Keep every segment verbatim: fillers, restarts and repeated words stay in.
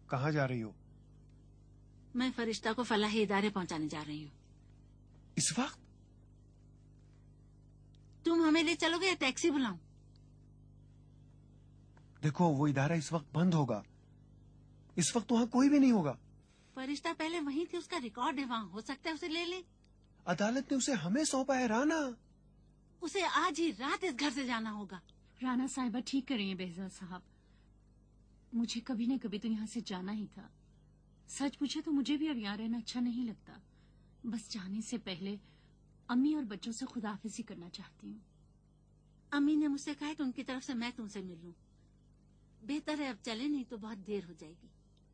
कहाँ जा रही हो? मैं फरिश्ता को फलाही इदारे पहुंचाने जा रही हूँ। इस वक्त? तुम हमें ले चलोगे या टैक्सी बुलाऊं? देखो, वो इदारा इस वक्त बंद होगा। इस वक्त वहाँ कोई भी नहीं होगा। फरिश्ता पहले वहीं थी, उसका रिकॉर्ड है वहाँ, हो सकता है उसे ले ले। अदालत ने उसे हमें सौंपा है राना। उसे आज ही रात इस घर से जाना होगा। राना साहिबा ठीक कर रही हैं बेहजा साहब। मुझे कभी न कभी तो यहाँ से जाना ही था। सच पूछे तो मुझे भी अब यहाँ रहना अच्छा नहीं लगता। बस जाने से पहले अम्मी और बच्चों से खुदाफिजी करना चाहती हूँ। अम्मी ने मुझसे कहा कि उनकी तरफ से मैं तुमसे मिल लूं। बेहतर है अब चले, नहीं तो बहुत देर हो जाएगी।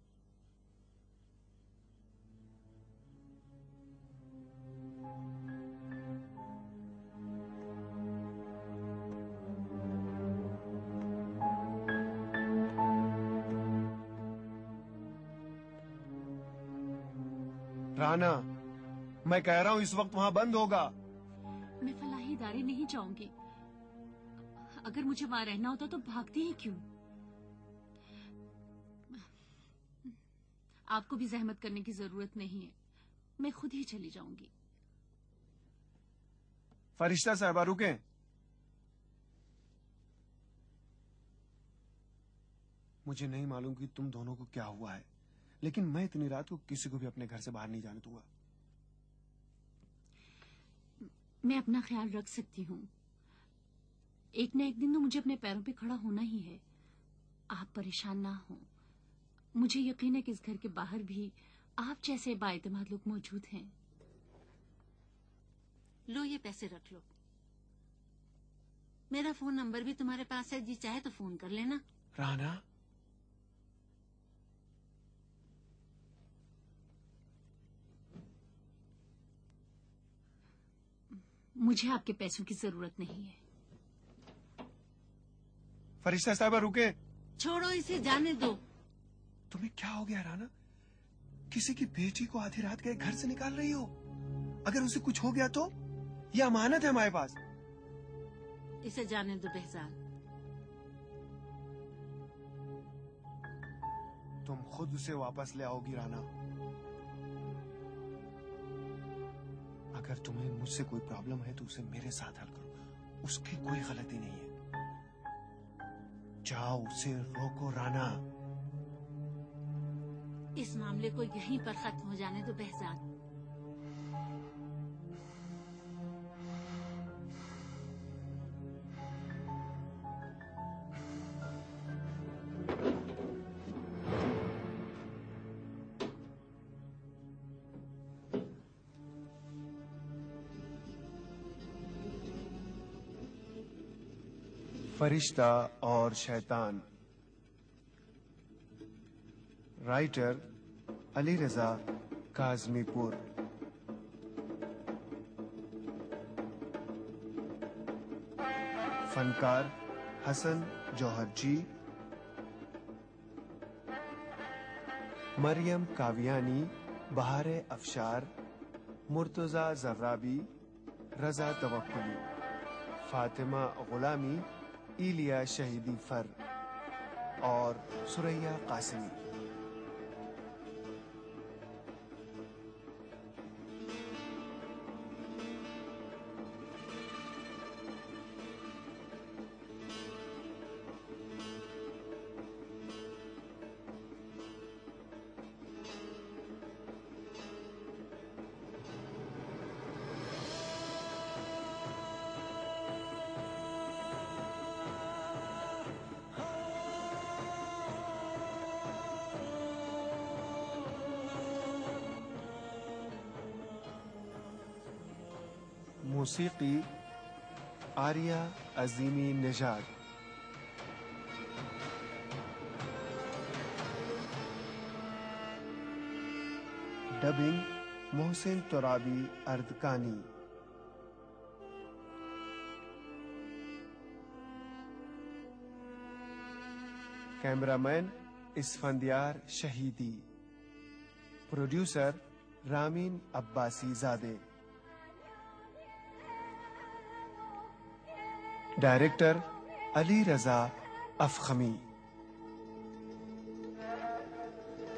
राना, मैं कह रहा हूँ इस वक्त वहाँ बंद होगा। मैं फलाही इदारे नहीं जाऊंगी। अगर मुझे वहां रहना होता तो भागती ही क्यों? आपको भी जहमत करने की जरूरत नहीं है, मैं खुद ही चली जाऊंगी। फरिश्ता साहिबा रुकें। मुझे नहीं मालूम कि तुम दोनों को क्या हुआ है, लेकिन मैं इतनी रात को किसी को भी अपने घर से बाहर नहीं जाने दूंगा। मैं अपना ख्याल रख सकती हूँ। एक न एक दिन तो मुझे अपने पैरों पे खड़ा होना ही है। आप परेशान ना हो। मुझे यकीन है कि इस घर के बाहर भी आप जैसे बाएतमाद लोग मौजूद हैं। लो ये पैसे रख लो। मेरा फोन नंबर भी तुम्हारे पास है, जी चाहे तो फोन कर लेना। राना, मुझे आपके पैसों की जरूरत नहीं है। फरिश्ता साहिबा रुके। छोड़ो इसे, जाने दो। तुम्हें क्या हो गया राना? किसी की बेटी को आधी रात के घर से निकाल रही हो? अगर उसे कुछ हो गया तो? यह अमानत है हमारे पास। इसे जाने दो बेहजान। तुम खुद उसे वापस ले आओगी राना। अगर तुम्हें मुझसे कोई प्रॉब्लम है तो उसे मेरे साथ हल करो। उसकी कोई गलती नहीं है। जाओ, उसे रोको राना। इस मामले को यहीं पर खत्म हो जाने दो बेहजान। फरिश्ता और शैतान। Writer Ali Raza Kazmipur. फनकार Hasan Joharji, Maryam Kaviani, Bahare Afshar, Murtaza जर्राबी, रजा तवक्कुली, फातिमा गुलामी, इलिया शहीदी फर और सुरैया कासिमी। मौसीकी Arya Azimi Nijad. Dubbing Mohsin Turabi Ardakani. Cameraman Isfandiyar Shahidi. Producer Ramin Abbasi Zade. Director Ali Raza Afkhami.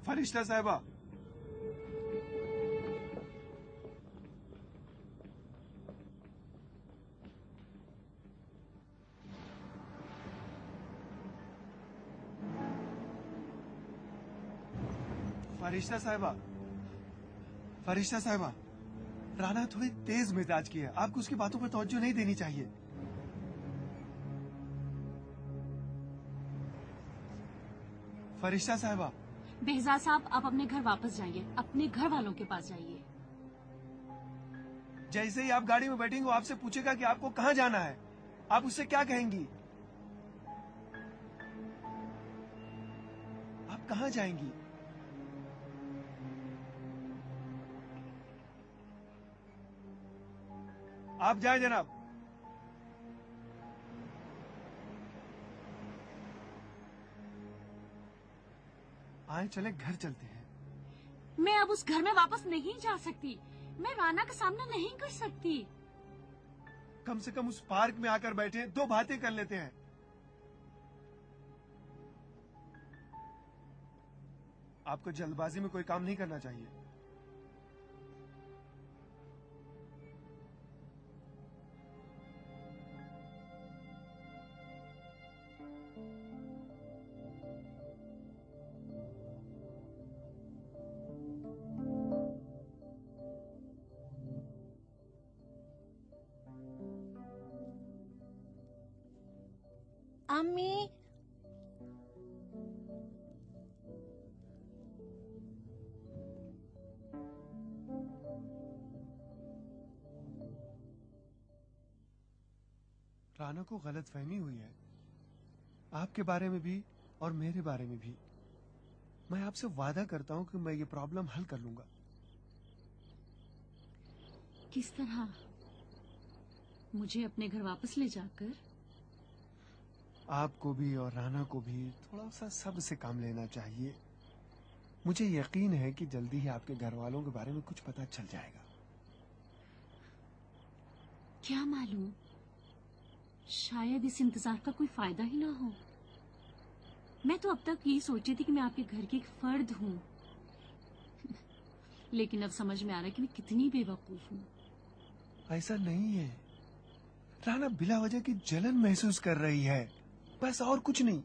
Farishta साहिबा, फरिश्ता साहिबा, फरिश्ता साहिबा, राना थोड़ी तेज मिजाज की है, आपको उसकी बातों पर तवज्जो नहीं देनी चाहिए। फरिश्ता साहिबा। बेहजाद साहब, आप अपने घर वापस जाइए, अपने घर वालों के पास जाइए। जैसे ही आप गाड़ी में बैठेंगे वो आपसे पूछेगा कि आपको कहाँ जाना है, आप उससे क्या कहेंगी? आप कहाँ जाएंगी? आप जाए जनाब। आए चले घर चलते हैं। मैं अब उस घर में वापस नहीं जा सकती। मैं राना का सामना नहीं कर सकती। कम से कम उस पार्क में आकर बैठे, दो बातें कर लेते हैं। आपको जल्दबाजी में कोई काम नहीं करना चाहिए। अम्मी, राना को गलतफहमी हुई है, आपके बारे में भी और मेरे बारे में भी। मैं आपसे वादा करता हूं कि मैं ये प्रॉब्लम हल कर लूंगा। किस तरह? मुझे अपने घर वापस ले जाकर? आपको भी और राना को भी थोड़ा सा सब्र से काम लेना चाहिए। मुझे यकीन है कि जल्दी ही आपके घर वालों के बारे में कुछ पता चल जाएगा। क्या मालूम, शायद इस इंतजार का कोई फायदा ही ना हो। मैं तो अब तक यही सोची थी कि मैं आपके घर की एक फर्द हूँ। लेकिन अब समझ में आ रहा है कि मैं कितनी बेवकूफ हूँ। ऐसा नहीं है, राना बिला वजह की जलन महसूस कर रही है, बस और कुछ नहीं।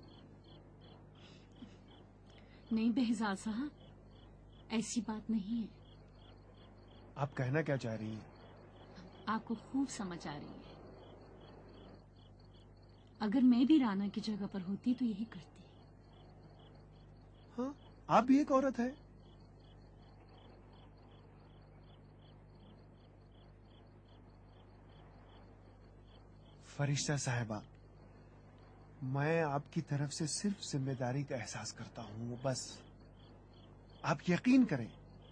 नहीं बेहजाद साहब, ऐसी बात नहीं है। आप कहना क्या चाह रही हैं? आपको खूब समझ आ रही है। अगर मैं भी राना की जगह पर होती तो यही करती। हाँ, आप भी एक औरत है। फरिश्ता साहिबा, मैं आपकी तरफ से सिर्फ जिम्मेदारी का एहसास करता हूँ, बस आप यकीन करें।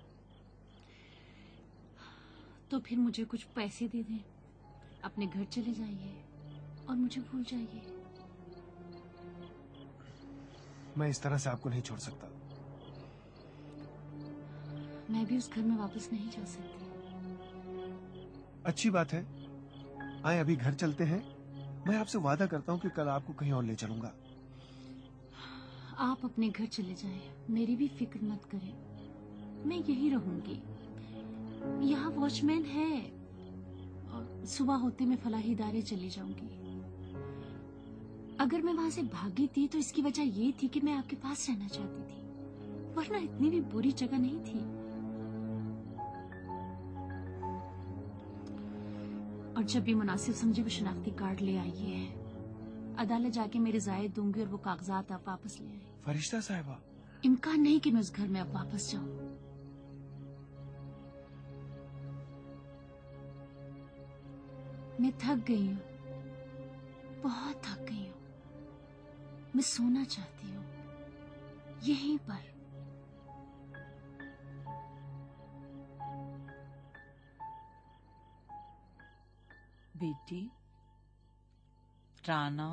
तो फिर मुझे कुछ पैसे दे दें, अपने घर चले जाइए और मुझे भूल जाइए। मैं इस तरह से आपको नहीं छोड़ सकता। मैं भी उस घर में वापस नहीं जा सकती। अच्छी बात है, आए अभी घर चलते हैं। मैं आपसे वादा करता हूँ कि कल आपको कहीं और ले चलूंगा। आप अपने घर चले जाएं, मेरी भी फिक्र मत करें। मैं यही रहूंगी। यहाँ वॉचमैन है और सुबह होते मैं फलाही इदारे चली जाऊंगी। अगर मैं वहां से भागी थी तो इसकी वजह ये थी कि मैं आपके पास रहना चाहती थी, वरना इतनी भी बुरी जगह नहीं थी। और जब भी मुनासिब समझे वो शनाख्ती कार्ड ले आइए। अदालत जाके मेरे जायद दूंगी और वो कागजात आप वापस ले आए। फरिश्ता साहिबा, इम्कान नहीं कि मैं उस घर में अब वापस जाऊं। मैं थक गई हूँ, बहुत थक गई हूँ। मैं सोना चाहती हूँ यहीं पर। बेटी राना,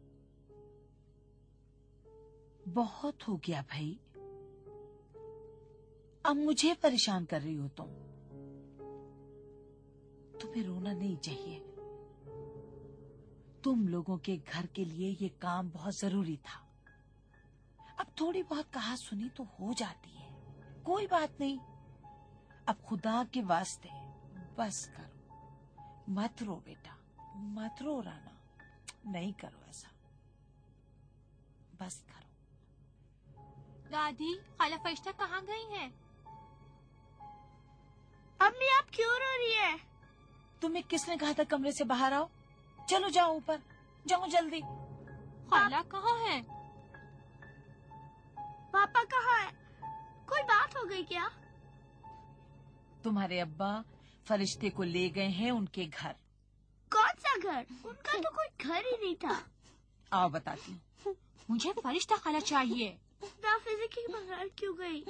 बहुत हो गया भाई। अब मुझे परेशान कर रही हो तुम। तुम्हें रोना नहीं चाहिए। तुम लोगों के घर के लिए ये काम बहुत जरूरी था। अब थोड़ी बहुत कहा सुनी तो हो जाती है। कोई बात नहीं। अब खुदा के वास्ते बस करो, मत रो बेटा, मत रो राना, नहीं करो ऐसा, बस करो। दादी, खाला फरिश्ता कहाँ गई है? अम्मी आप क्यों रो रही है? तुम्हें किसने कहा था कमरे से बाहर आओ? चलो जाओ ऊपर, जाओ जल्दी। खाला कहाँ है? पापा कहाँ है? कोई बात हो गई क्या? तुम्हारे अब्बा फरिश्ते को ले गए हैं उनके घर। कौन सा घर? उनका तो कोई घर ही नहीं था। आओ बताती हूँ। मुझे फरिश्ता खाला चाहिए। नाफिज़े के बगैर क्यों गई?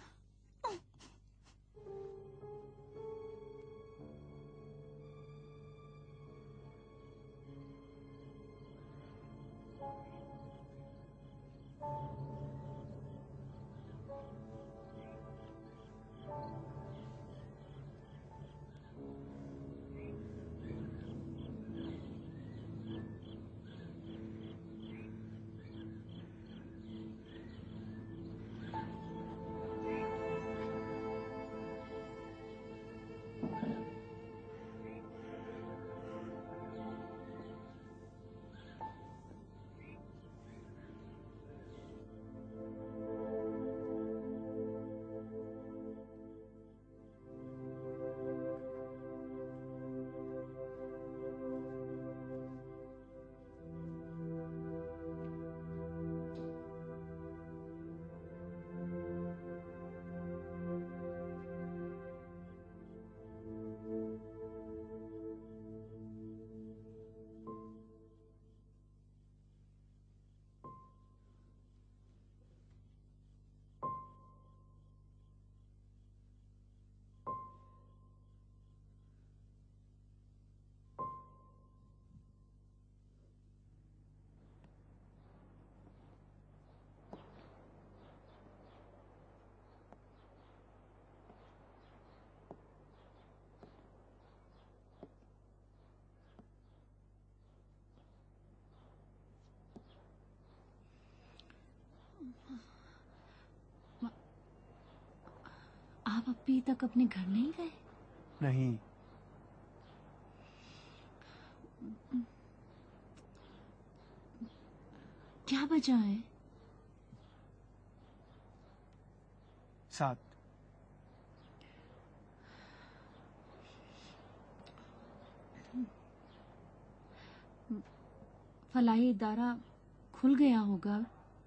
आप अभी तक अपने घर नहीं गए? नहीं, क्या वजह है? साथ फलाही इदारा खुल गया होगा।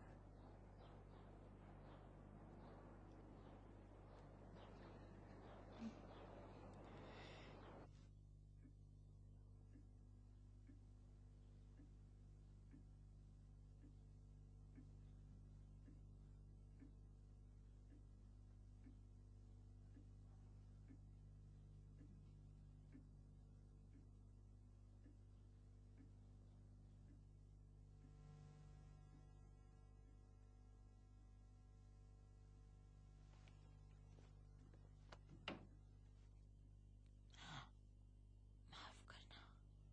माफ करना।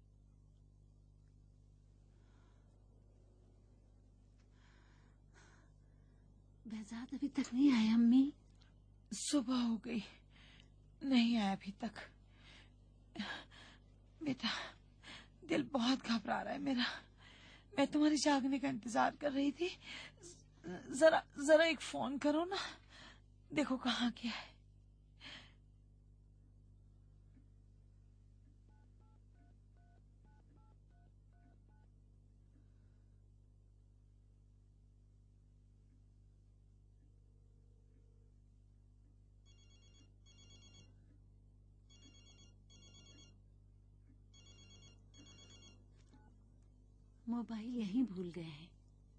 बेहजाद अभी तक नहीं आए अम्मी? सुबह हो गई, नहीं आया अभी तक। बेटा, दिल बहुत घबरा रहा है मेरा। मैं तुम्हारे जागने का इंतजार कर रही थी। जरा जरा एक फोन करो ना, देखो कहाँ गया है। मोबाइल यहीं भूल गए हैं।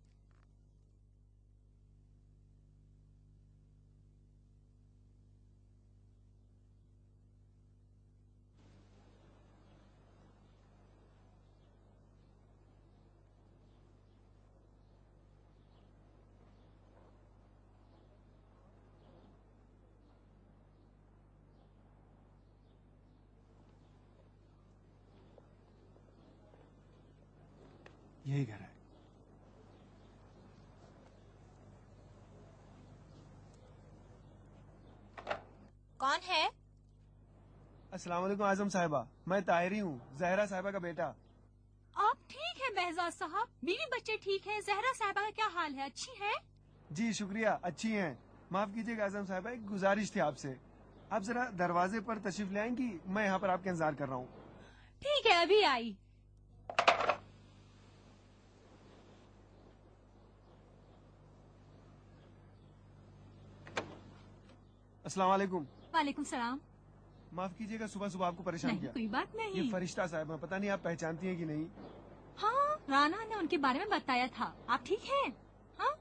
यही घर है। कौन है? अस्सलाम वालेकुम आजम साहिबा, मैं ताहिरी हूँ, जहरा साहिबा का बेटा। आप ठीक है बेहजाद साहब? बीवी बच्चे ठीक हैं? जहरा साहिबा का क्या हाल है? अच्छी है? जी शुक्रिया, अच्छी हैं। माफ कीजिएगा आजम साहिबा, एक गुजारिश थी आपसे। आप जरा दरवाजे पर तशरीफ ले आएंगी, मैं यहाँ पर आपका इंतजार कर रहा हूँ। ठीक है, अभी आई। अस्सलाम वालेकुम। वालेकुम सलाम। माफ कीजिएगा सुबह सुबह आपको परेशान नहीं किया। कोई बात ये नहीं। फरिश्ता साहिबा, पता नहीं आप पहचानती हैं कि नहीं। हाँ, राना ने उनके बारे में बताया था। आप ठीक हैं? हाँ?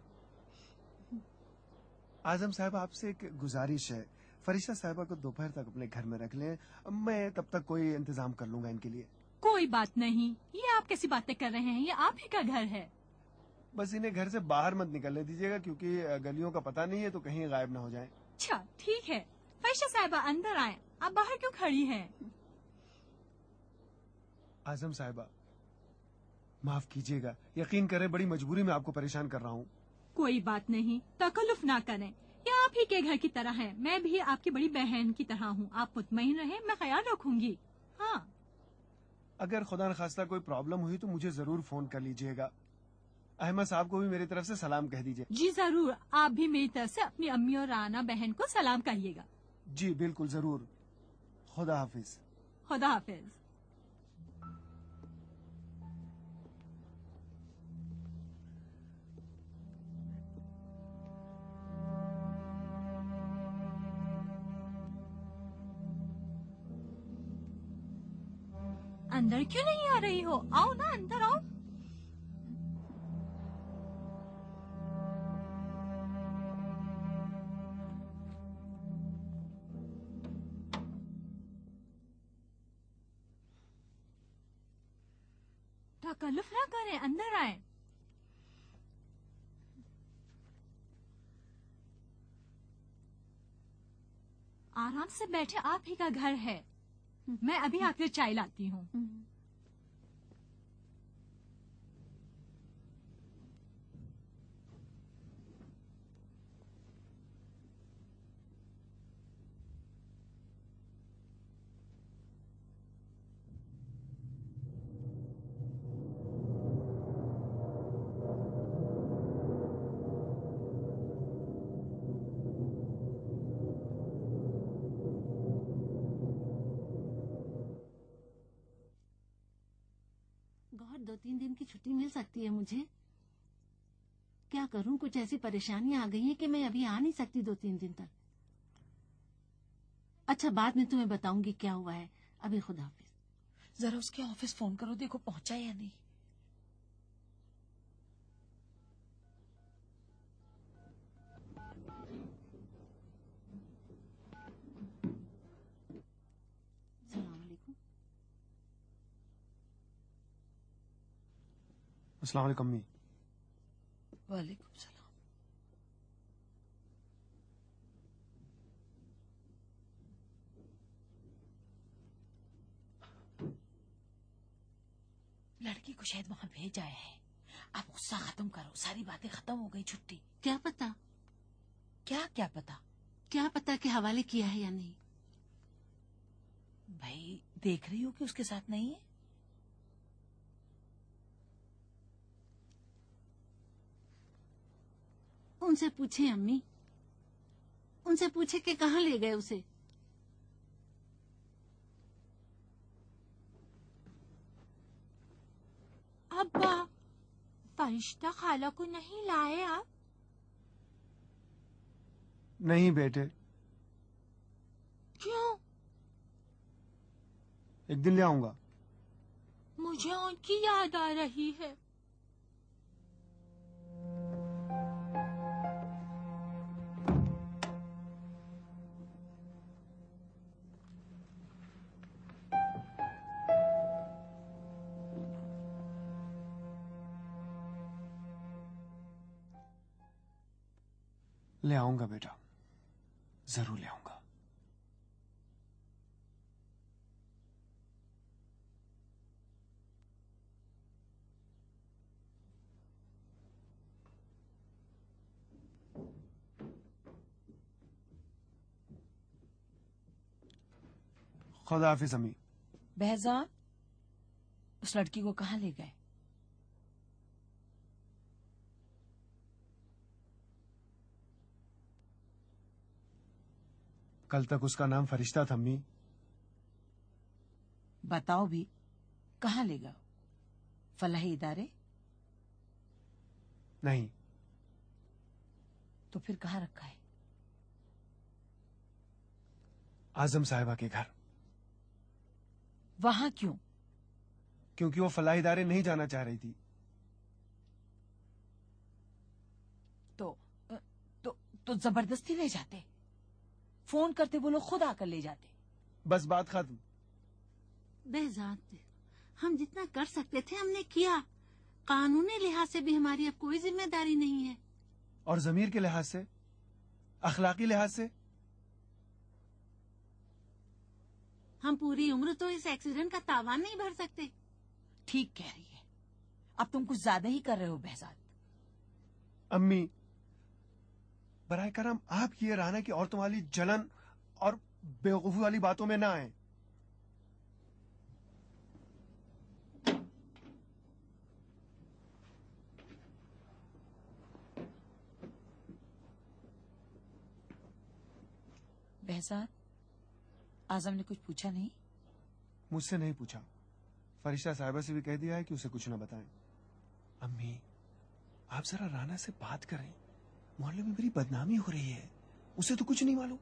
आजम साहब आपसे एक गुजारिश है, फरिश्ता साहिबा को दोपहर तक अपने घर में रख लें, मैं तब तक कोई इंतजाम कर लूंगा इनके लिए। कोई बात नहीं, ये आप कैसी बातें कर रहे हैं? ये आप ही का घर है। बस इन्हें घर से बाहर मत निकलने दीजिएगा, क्योंकि गलियों का पता नहीं है तो कहीं गायब ना हो जाएं। अच्छा ठीक है, फरिश्ता साहिबा अंदर आए, आप बाहर क्यों खड़ी हैं? आजम साहिबा माफ कीजिएगा, यकीन करें बड़ी मजबूरी में आपको परेशान कर रहा हूँ। कोई बात नहीं, तकल्लुफ ना करें, ये आप ही के घर की तरह है। मैं भी आपकी बड़ी बहन की तरह हूँ, आप मुतमईन रहें, मैं ख्याल रखूंगी। हाँ, अगर खुदा न खास्ता कोई प्रॉब्लम हुई तो मुझे जरूर फोन कर लीजिएगा। अहमद साहब को भी मेरी तरफ से सलाम कह दीजिए। जी जरूर, आप भी मेरी तरफ से अपनी अम्मी और राना बहन को सलाम कहिएगा। जी बिल्कुल जरूर, खुदा हाफिज। खुदा हाफिज। अंदर क्यों नहीं आ रही हो? आओ ना, अंदर आओ। तकल्लुफ ना करें, अंदर आए। आराम से बैठे, आप ही का घर है। मैं अभी आकर चाय लाती हूँ। गॉड, दो तीन दिन की छुट्टी मिल सकती है मुझे? क्या करूं, कुछ ऐसी परेशानियां आ गई हैं कि मैं अभी आ नहीं सकती दो तीन दिन तक। अच्छा, बाद में तुम्हें बताऊंगी क्या हुआ है। अभी खुदा हाफिज। जरा उसके ऑफिस फोन करो, देखो पहुंचा या नहीं। सलाम वालेकुम। अस्सलाम वालेकुम अम्मी। वालेकुम सलाम। लड़की को शायद वहाँ भेज आए हैं। आप गुस्सा खत्म करो, सारी बातें खत्म हो गई, छुट्टी। क्या पता, क्या क्या पता? क्या पता के हवाले किया है या नहीं। भाई देख रही हो कि उसके साथ नहीं है। उनसे पूछे अम्मी, उनसे पूछे कि कहाँ ले गए उसे। अब्बा, फरिश्ता खाला को नहीं लाए आप? नहीं बेटे, क्यों? एक दिन ले आऊंगा। मुझे उनकी याद आ रही है। ले आऊंगा बेटा, जरूर ले आऊंगा। खुदा हाफिज अम्मी। बहजाद, उस लड़की को कहाँ ले गए? कल तक उसका नाम फरिश्ता था अम्मी। बताओ भी, कहाँ ले गए? फलाही इदारे? नहीं। तो फिर कहाँ रखा है? आजम साहिबा के घर। वहां क्यों? क्योंकि वो फलाही इदारे नहीं जाना चाह रही थी। तो तो तो जबरदस्ती ले जाते? फोन करते वो लोग खुद आकर ले जाते। बस बात खत्म। बेहजाद, हम जितना कर सकते थे हमने किया। कानूनी लिहाज से भी हमारी अब कोई जिम्मेदारी नहीं है। और जमीर के लिहाज से, अखलाकी लिहाज से? हम पूरी उम्र तो इस एक्सीडेंट का तावान नहीं भर सकते। ठीक कह रही है। अब तुम कुछ ज्यादा ही कर रहे हो बहजाद। अम्मी, बराए करम आप ये राना की औरतों वाली जलन और बेवकूफी वाली बातों में ना आए। बहजाद, आजम ने कुछ पूछा नहीं? मुझसे नहीं पूछा। फरिश्ता साहिबा से भी कह दिया है कि उसे कुछ ना बताएं। अम्मी, आप जरा राना से बात करें। मोहल्ले में मेरी बदनामी हो रही है, उसे तो कुछ नहीं मालूम।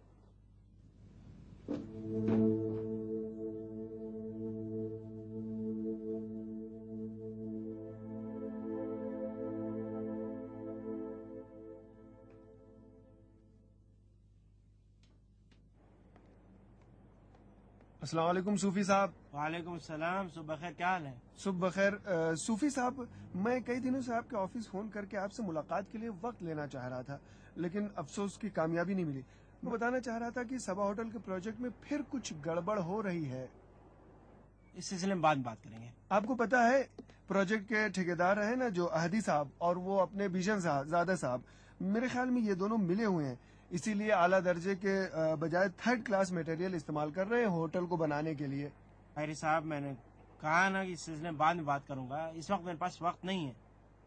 अस्सलाम वालेकुम सूफी साहब। वालेकुम सलाम। सुबह खैर, क्या हाल है? सुबह खैर। अ, सूफी साहब, मैं कई दिनों से आपके ऑफिस फोन करके आपसे मुलाकात के लिए वक्त लेना चाह रहा था, लेकिन अफसोस की कामयाबी नहीं मिली। मैं बताना चाह रहा था कि सबा होटल के प्रोजेक्ट में फिर कुछ गड़बड़ हो रही है। इस सिलसिले में बाद में बात करेंगे। आपको पता है, प्रोजेक्ट के ठेकेदार है ना जो अहदी साहब, और वो अपने बीजन साहब ज़ादा साहब, मेरे ख्याल में ये दोनों मिले हुए हैं। इसीलिए आला दर्जे के अ, बजाय थर्ड क्लास मटेरियल इस्तेमाल कर रहे हैं होटल को बनाने के लिए। अरे साहब, मैंने कहा ना कि इस सिलसिले में बाद में बात करूंगा। इस वक्त मेरे पास वक्त नहीं है।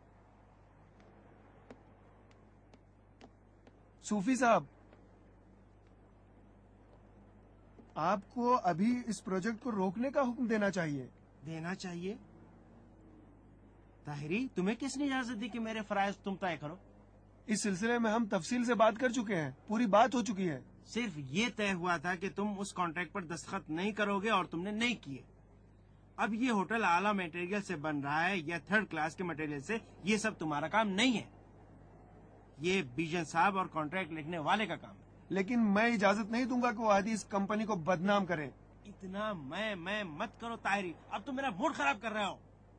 सूफी साहब, आपको अभी इस प्रोजेक्ट को रोकने का हुक्म देना चाहिए। देना चाहिए? ताहिरी, तुम्हें किसने इजाजत दी कि मेरे फराइज तुम तय करो? इस सिलसिले में हम तफसील से बात कर चुके हैं, पूरी बात हो चुकी है। सिर्फ ये तय हुआ था कि तुम उस कॉन्ट्रैक्ट पर दस्तखत नहीं करोगे और तुमने नहीं किए। अब ये होटल आला मटेरियल से बन रहा है या थर्ड क्लास के मटेरियल से, ये सब तुम्हारा काम नहीं है। ये बीजन साहब और कॉन्ट्रैक्ट लिखने वाले का काम है। लेकिन मैं इजाजत नहीं दूंगा कि वो आदि इस कंपनी को बदनाम करे। इतना मैं मैं मत करो ताहिरी, अब तुम मेरा मूड खराब कर रहे हो।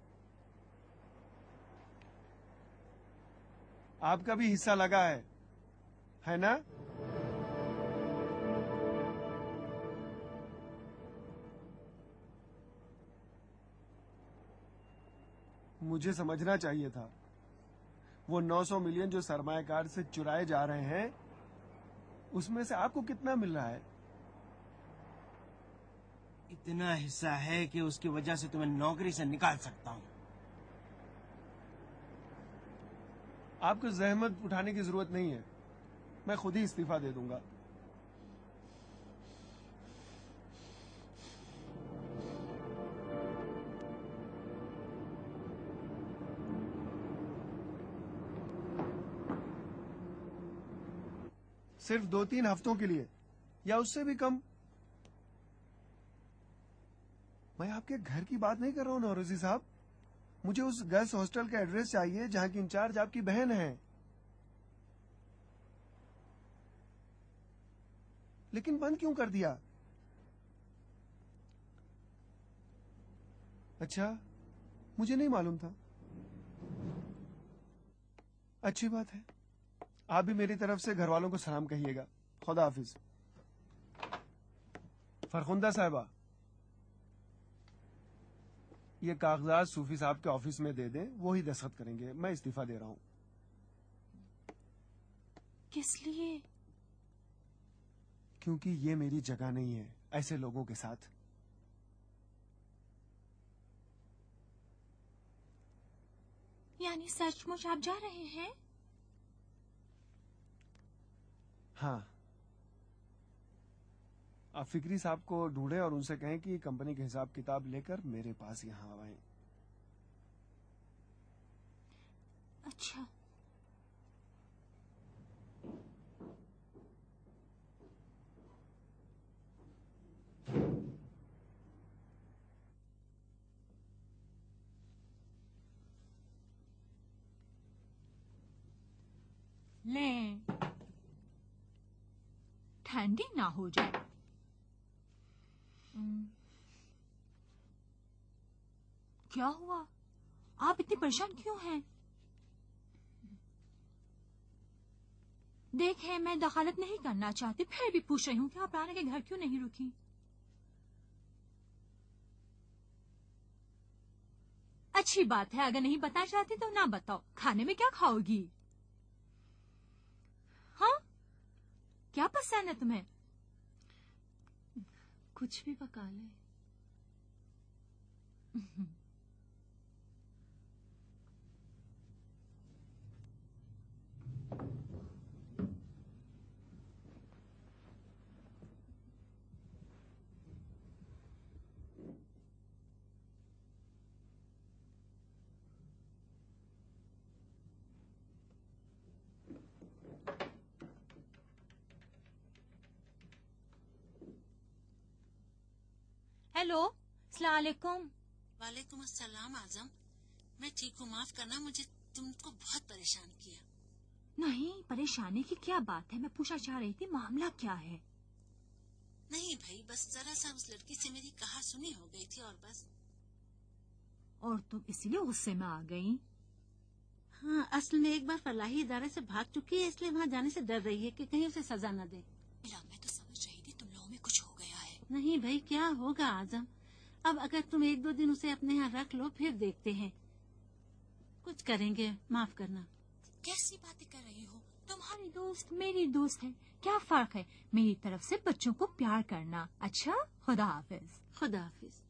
आपका भी हिस्सा लगा है, है ना? मुझे समझना चाहिए था। वो नौ सौ मिलियन जो सरमायाकार से चुराए जा रहे हैं, उसमें से आपको कितना मिल रहा है? इतना हिस्सा है कि उसकी वजह से तुम्हें नौकरी से निकाल सकता हूँ। आपको जहमत उठाने की जरूरत नहीं है, मैं खुद ही इस्तीफा दे दूंगा। सिर्फ दो तीन हफ्तों के लिए, या उससे भी कम। मैं आपके घर की बात नहीं कर रहा हूं नौरोजी साहब। मुझे उस गर्ल्स हॉस्टल का एड्रेस चाहिए जहां की इंचार्ज आपकी बहन है। लेकिन बंद क्यों कर दिया? अच्छा, मुझे नहीं मालूम था। अच्छी बात है। आप भी मेरी तरफ से घर वालों को सलाम कहिएगा। खुदा हाफिज। फरखुंदा साहिबा, ये कागजात सूफी साहब के ऑफिस में दे दें, वो ही दस्तखत करेंगे। मैं इस्तीफा दे रहा हूं। किस लिए? क्योंकि ये मेरी जगह नहीं है। ऐसे लोगों के साथ। यानी सचमुच आप जा रहे हैं? हाँ, आप फिक्री साहब को ढूंढे और उनसे कहें कि कंपनी के हिसाब किताब लेकर मेरे पास यहाँ आए। अच्छा। ले, ठंडी ना हो जाए। क्या हुआ? आप इतनी परेशान क्यों हैं? देखें, मैं दखालत नहीं करना चाहती, फिर भी पूछ रही हूँ कि आप राना के घर क्यों नहीं रुकी? अच्छी बात है, अगर नहीं बताना चाहती तो ना बताओ। खाने में क्या खाओगी? हाँ, क्या पसंद है तुम्हें? कुछ भी पका ले। हेलो, अस्सलाम वालेकुम। वालेकुम अस्सलाम आजम। मैं ठीक हूँ, माफ करना, मुझे तुमको बहुत परेशान किया। नहीं, परेशानी की क्या बात है? मैं पूछना चाह रही थी मामला क्या है? नहीं भाई, बस जरा सा उस लड़की से मेरी कहा सुनी हो गई थी और बस। और तुम इसीलिए गुस्से में आ गई? हाँ, असल में एक बार फलाही इदारे से भाग चुकी है, इसलिए वहाँ जाने से डर रही है कि कहीं उसे सजा न दे। मैं तो समझ रही थी तुम लोगों में कुछ हो गया है। नहीं भाई, क्या होगा आजम? अब अगर तुम एक दो दिन उसे अपने यहाँ रख लो, फिर देखते हैं, कुछ करेंगे। माफ करना। कैसी बातें कर रही हो? तुम्हारी दोस्त मेरी दोस्त है, क्या फर्क है? मेरी तरफ से बच्चों को प्यार करना। अच्छा, खुदा हाफिज। खुदा हाफिज।